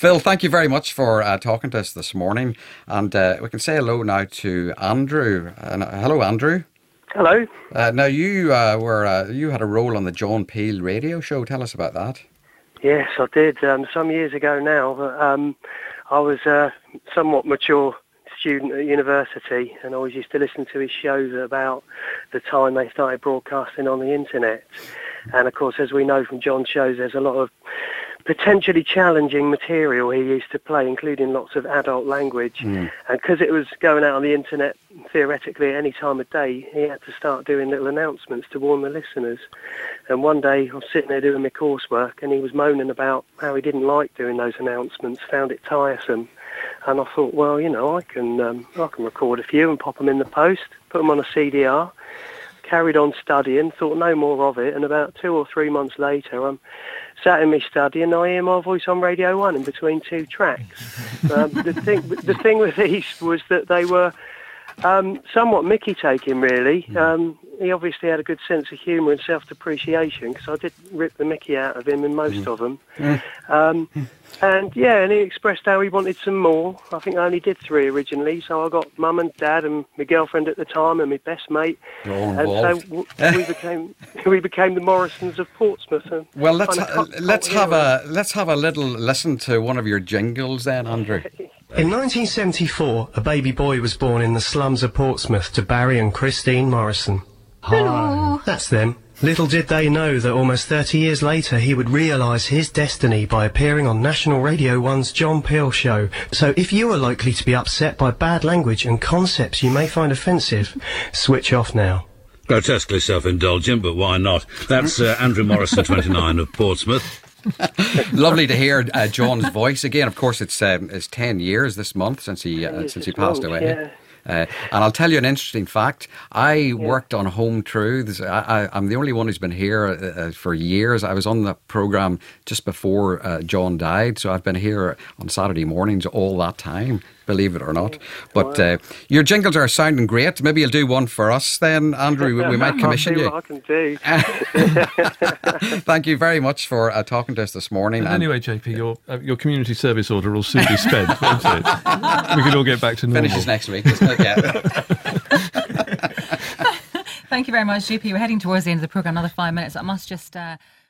Phil, thank you very much for talking to us this morning. And we can say hello now to Andrew. Hello, Andrew. Hello. Now, you you had a role on the John Peel radio show. Tell us about that. Yes, I did. Some years ago now. I was a somewhat mature student at university, and I always used to listen to his shows about the time they started broadcasting on the internet. And of course, as we know from John's shows, there's a lot of potentially challenging material he used to play, including lots of adult language. And because it was going out on the internet theoretically at any time of day, he had to start doing little announcements to warn the listeners. And one day I was sitting there doing my coursework, and he was moaning about how he didn't like doing those announcements, found it tiresome. And I thought, well, you know, I can record a few and pop them in the post, put them on a CDR. Carried on studying, thought no more of it, and about 2 or 3 months later, I'm sat in my study and I hear my voice on Radio 1 in between two tracks. The thing with these was that they were somewhat mickey-taking, really. He obviously had a good sense of humour and self-depreciation, because I did rip the mickey out of him in most of them. And he expressed how he wanted some more. I think I only did 3 originally, so I got Mum and Dad and my girlfriend at the time and my best mate. And so we became the Morrisons of Portsmouth. Well, let's have a little listen to one of your jingles then, Andrew. In 1974, a baby boy was born in the slums of Portsmouth to Barry and Christine Morrison. Hello. That's them. Little did they know that almost 30 years later he would realise his destiny by appearing on National Radio 1's John Peel Show. So if you are likely to be upset by bad language and concepts you may find offensive, switch off now. Grotesquely self-indulgent, but why not? That's Andrew Morrison, 29, of Portsmouth. Lovely to hear John's voice again. Of course, it's 10 years this month since he passed away. Yeah. And I'll tell you an interesting fact. I worked on Home Truths. I'm the only one who's been here for years. I was on the programme just before John died, so I've been here on Saturday mornings all that time, believe it or not. But your jingles are sounding great. Maybe you'll do one for us then, Andrew. We might commission you. I can do. Thank you very much for talking to us this morning. And anyway, JP, your community service order will soon be spent, won't it? We can all get back to normal. Finishes next week, isn't it? Yeah. Thank you very much, JP. We're heading towards the end of the programme, another 5 minutes. I must just